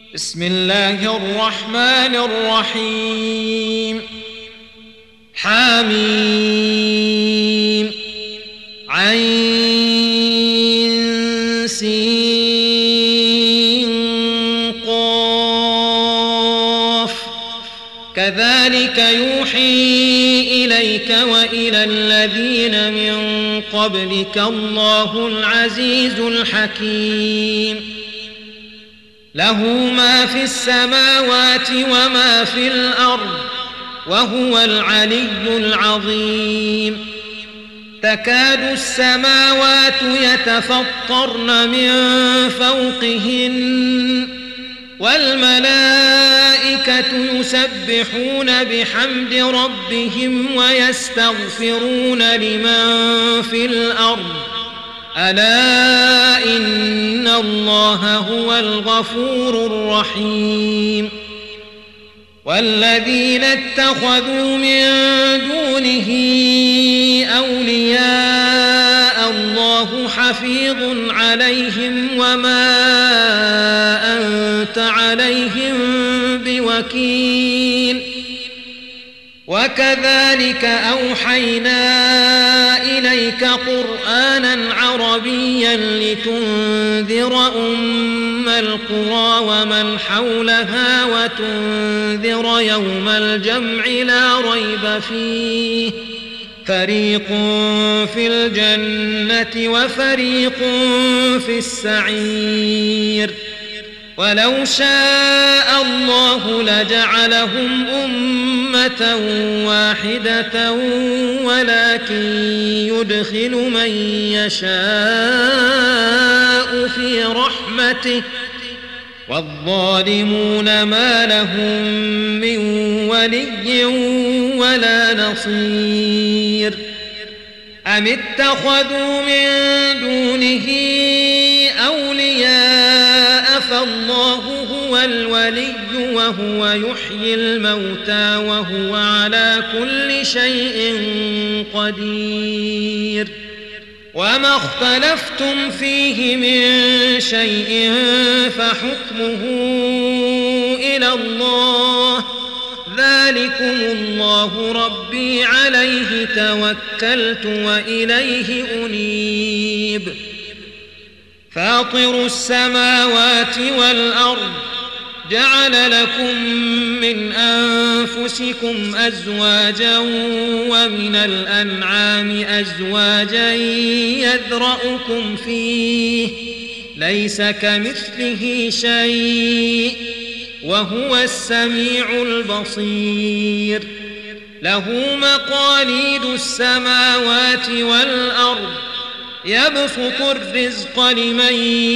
بسم الله الرحمن الرحيم حميم عين سين قاف كذلك يوحي إليك وإلى الذين من قبلك الله العزيز الحكيم له ما في السماوات وما في الأرض وهو العلي العظيم تكاد السماوات يتفطرن من فوقهن والملائكة يسبحون بحمد ربهم ويستغفرون لمن في الأرض ألا إن الله هو الغفور الرحيم والذين اتخذوا من دونه أولياء الله حفيظ عليهم وما أنت عليهم بوكيل وكذلك أوحينا إليك قرآنا عربيا لتنذر أم القرى ومن حولها وتنذر يوم الجمع لا ريب فيه فريق في الجنة وفريق في السعير ولو شاء الله لجعلهم أمة واحدة ولكن يدخل من يشاء في رحمته والظالمون ما لهم من ولي ولا نصير أم اتخذوا من دونه أولياء فالله هو الولي وهو يحيي الموتى وهو على كل شيء قدير وما اختلفتم فيه من شيء فحكمه إلى الله ذلكم الله ربي عليه توكلت وإليه أنيب فاطر السماوات والأرض جعل لكم من أنفسكم أزواجا ومن الأنعام أزواجا يذرأكم فيه ليس كمثله شيء وهو السميع البصير له مقاليد السماوات والأرض يبسط الرزق لمن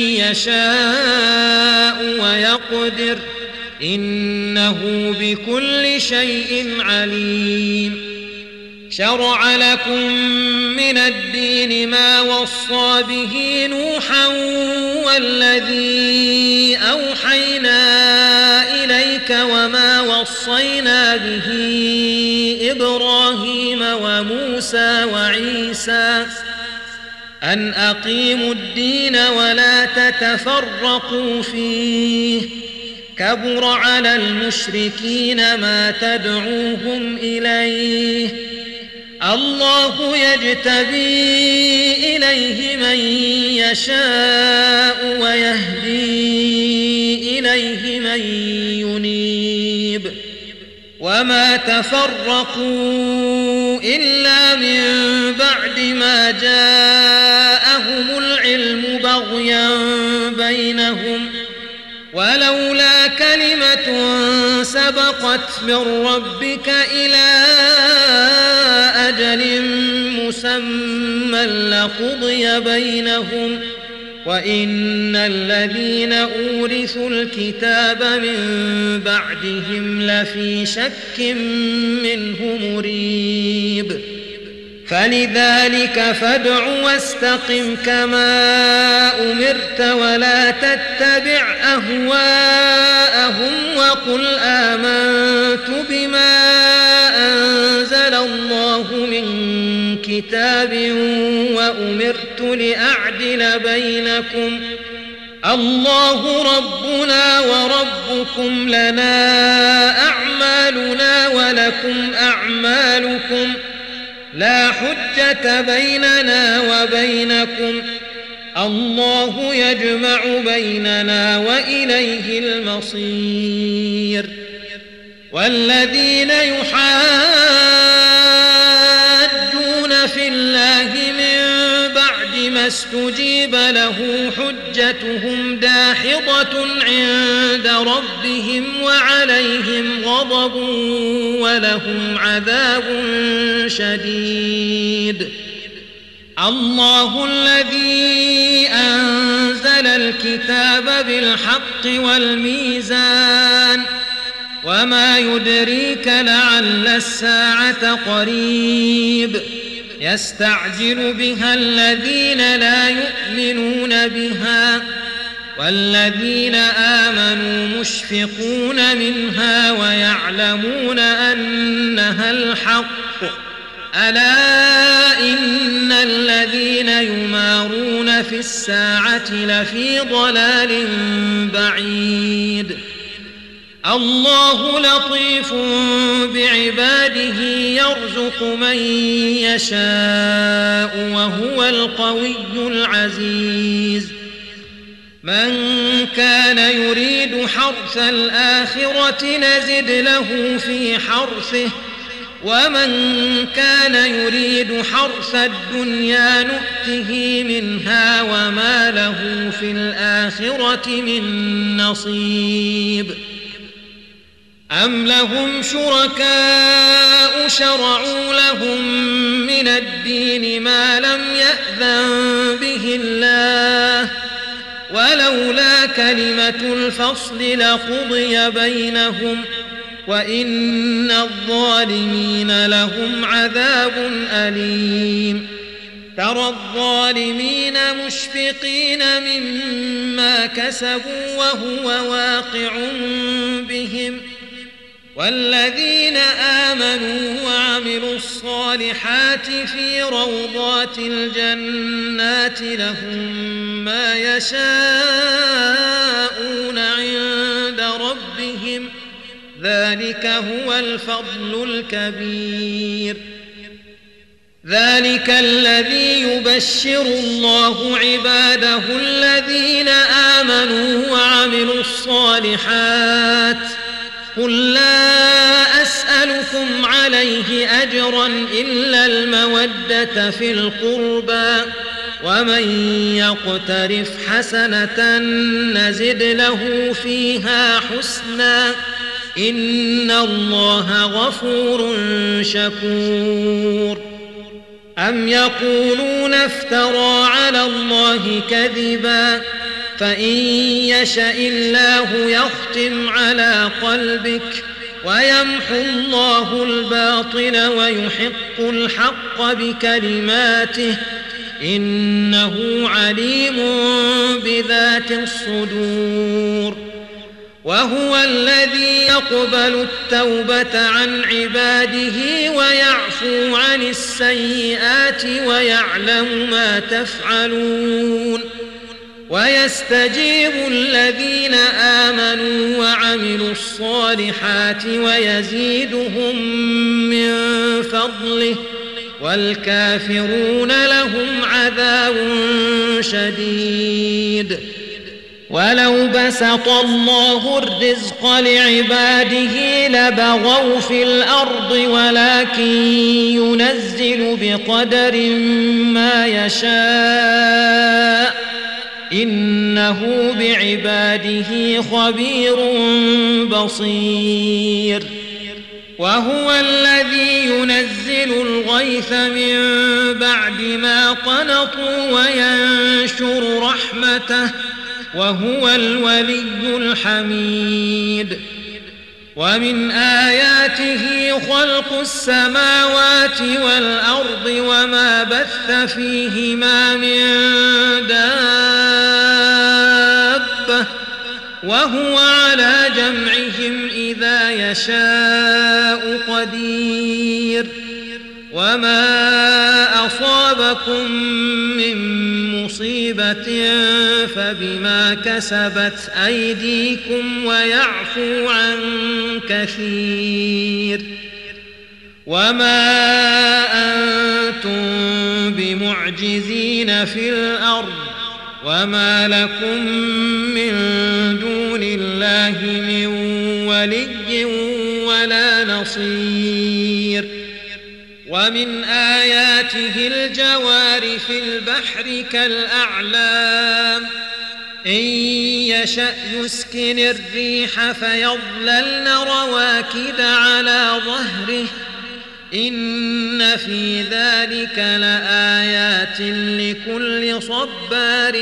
يشاء ويقدر إنه بكل شيء عليم شرع لكم من الدين ما وصى به نوحا والذي أوحينا إليك وما وصينا به إبراهيم وموسى وعيسى أن أقيموا الدين ولا تتفرقوا فيه كبر على المشركين ما تدعوهم إليه الله يجتبي إليه من يشاء ويهدي إليه من ينيب وما تفرقوا إلا من بعد ما جاءهم العلم بغيا بينهم ولولا كلمة سبقت من ربك إلى أجل مسمى لقضي بينهم وإن الذين أورثوا الكتاب من بعدهم لفي شك منه مريب فلذلك فادع واستقم كما أمرت ولا تتبع أهواءهم وقل آمنت بما أنزل الله من كتاب وأمرت لأعدل بينكم الله ربنا وربكم لنا أعمالنا ولكم أعمالكم لا حجة بيننا وبينكم الله يجمع بيننا وإليه المصير والذين يحاجون في الله من بعد ما استجيب له حجتهم داحضة عند ربهم وعليهم غضب ولهم عذاب شديد الله الذي أنزل الكتاب بالحق والميزان وما يدريك لعل الساعة قريب يستعجل بها الذين لا يؤمنون بها والذين آمنوا مشفقون منها ويعلمون أنها الحق ألا إن الذين يمارون في الساعة لفي ضلال بعيد الله لطيف بعباده يرزق من يشاء وهو القوي العزيز من كان يريد حرث الآخرة نزد له في حرثه ومن كان يريد حرث الدنيا نؤته منها وما له في الآخرة من نصيب أم لهم شركاء شرعوا لهم من الدين ما لم يأذن به الله ولولا كلمة الفصل لقضي بينهم وإن الظالمين لهم عذاب أليم ترى الظالمين مشفقين مما كسبوا وهو واقع بهم والذين آمنوا وعملوا الصالحات في روضات الجنات لهم ما يشاءون عند ربهم ذلك هو الفضل الكبير ذلك الذي يبشر الله عباده الذين آمنوا وعملوا الصالحات قل لا أسألكم عليه أجرا إلا المودة في القربى ومن يقترف حسنة نزد له فيها حسنا إن الله غفور شكور أم يقولون افترى على الله كذبا فإن يشأ الله يختم على قلبك ويمحو الله الباطل ويحق الحق بكلماته إنه عليم بذات الصدور وهو الذي يقبل التوبة عن عباده ويعفو عن السيئات ويعلم ما تفعلون ويستجيب الذين آمنوا وعملوا الصالحات ويزيدهم من فضله والكافرون لهم عذاب شديد ولو بسط الله الرزق لعباده لبغوا في الأرض ولكن ينزل بقدر ما يشاء إنه بعباده خبير بصير وهو الذي ينزل الغيث من بعد ما قنطوا وينشر رحمته وهو الولي الحميد ومن آياته خلق السماوات والأرض وما بث فيهما من دابة وهو على جمعهم إذا يشاء قدير وما أصابكم من مصيبة فبما كسبت أيديكم ويعفو عن كثير وما أنتم بمعجزين في الأرض وما لكم من دون الله من ولي ولا نصير ومن آياته الجوار في البحر كالأعلام إن يشأ يسكن الريح فيظللن رواكد على ظهره إن في ذلك لآيات لكل صبار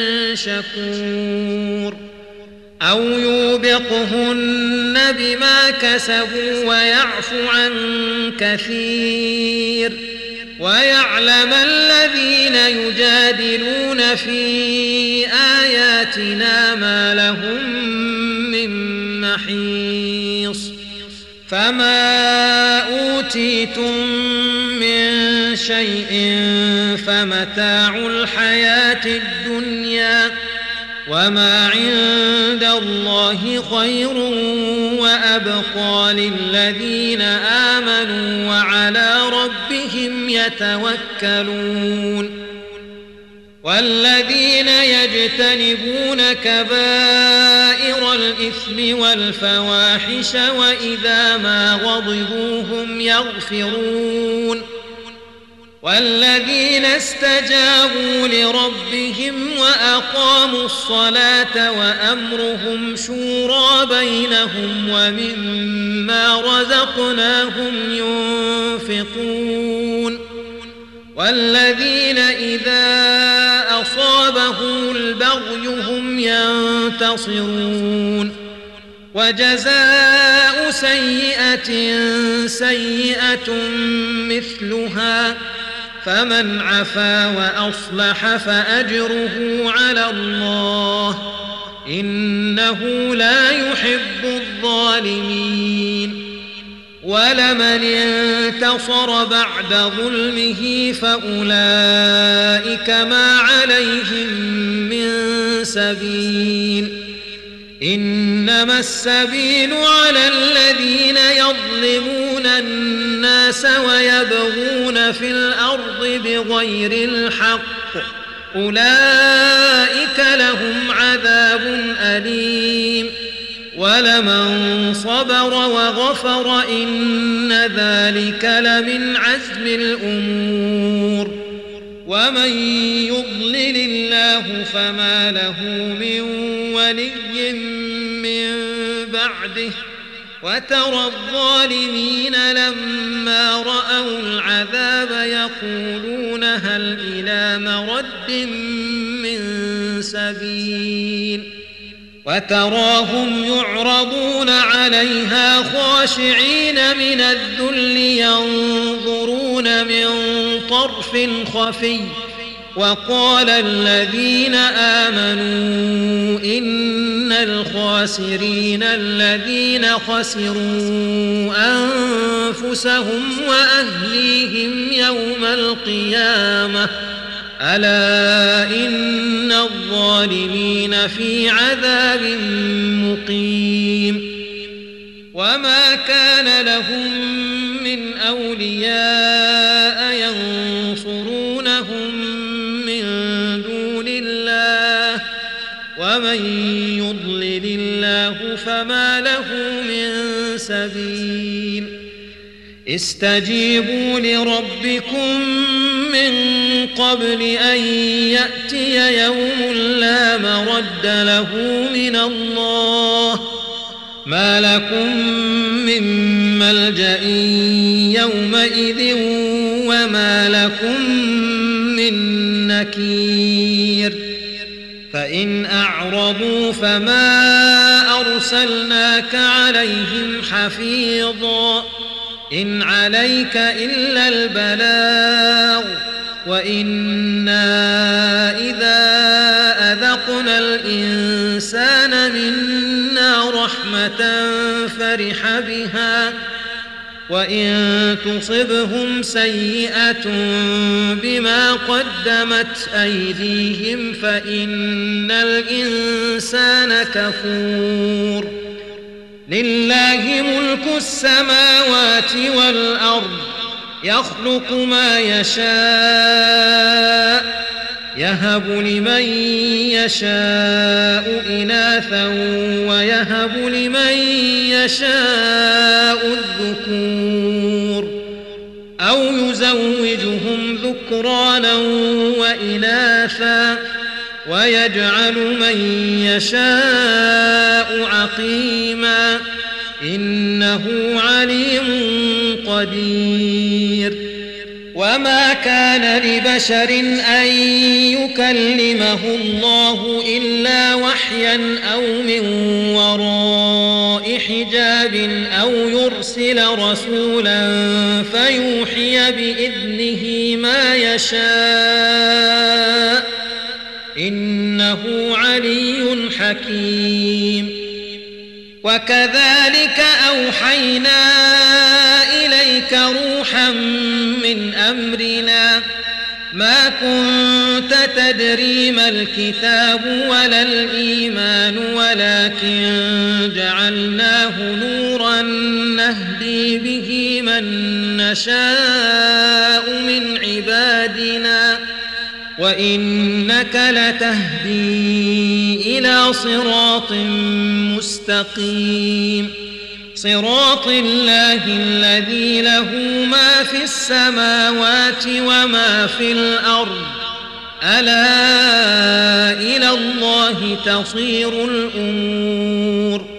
شكور أو يوبقهن بما كسبوا ويعفو عن كثير ويعلم الذين يجادلون في آياتنا ما لهم من محيص فما أوتيتم من شيء فمتاع الحياة الدنيا وما عند الله خير وأبقى للذين آمنوا وعلى ربهم يتوكلون والذين يجتنبون كبائر الإثم والفواحش وإذا ما غضبوا هم يغفرون والذين استجابوا لربهم وأقاموا الصلاة وأمرهم شورى بينهم ومما رزقناهم ينفقون والذين إذا أصابهم البغي هم ينتصرون وجزاء سيئة سيئة مثلها فمن عفا وأصلح فأجره على الله إنه لا يحب الظالمين ولمن انتصر بعد ظلمه فأولئك ما عليهم من سبيل إنما السبيل على الذين يظلمون الناس ويبغون في الأرض بغير الحق أولئك لهم عذاب أليم ولمن صبر وغفر إن ذلك لمن عزم الأمور ومن يضلل الله فما له من ولي من بعده وترى الظالمين لما رأوا العذاب يقولون هل إلى مرد من سبيل وتراهم يعرضون عليها خاشعين من الذل ينظرون من طرف خفي وقال الذين آمنوا إن الخاسرين الذين خسروا أنفسهم وأهليهم يوم القيامة ألا إن الظالمين في عذاب مقيم وما كان لهم من أولياء ينصرونهم من دون الله ومن يضلل الله فما له من سبيل استجيبوا لربكم من قبل أن يأتي يوم لا مرد له من الله ما لكم من ملجأ يومئذ وما لكم من نكير فإن أعرضوا فما أرسلناك عليهم حفيظا إن عليك إلا البلاغ وإنا إذا أذقنا الإنسان منا رحمة فرح بها وإن تصبهم سيئة بما قدمت أيديهم فإن الإنسان كفور لله ملك السماوات والأرض يخلق ما يشاء يهب لمن يشاء إناثا ويهب لمن يشاء الذكور أو يزوجهم ذكرانا وإناثا ويجعل من يشاء عقيما إنه عليم قدير وما كان لبشر أن يكلمه الله إلا وحيا أو من وراء حجاب أو يرسل رسولا فيوحي بإذنه ما يشاء إنه علي حكيم وكذلك أوحينا إليك روحا من أمرنا ما كنت تدري ما الكتاب ولا الإيمان ولكن جعلناه نورا نهدي به من نشاء من عبادنا وإنك لتهدي إلى صراط مستقيم صراط الله الذي له ما في السماوات وما في الأرض ألا إلى الله تصير الأمور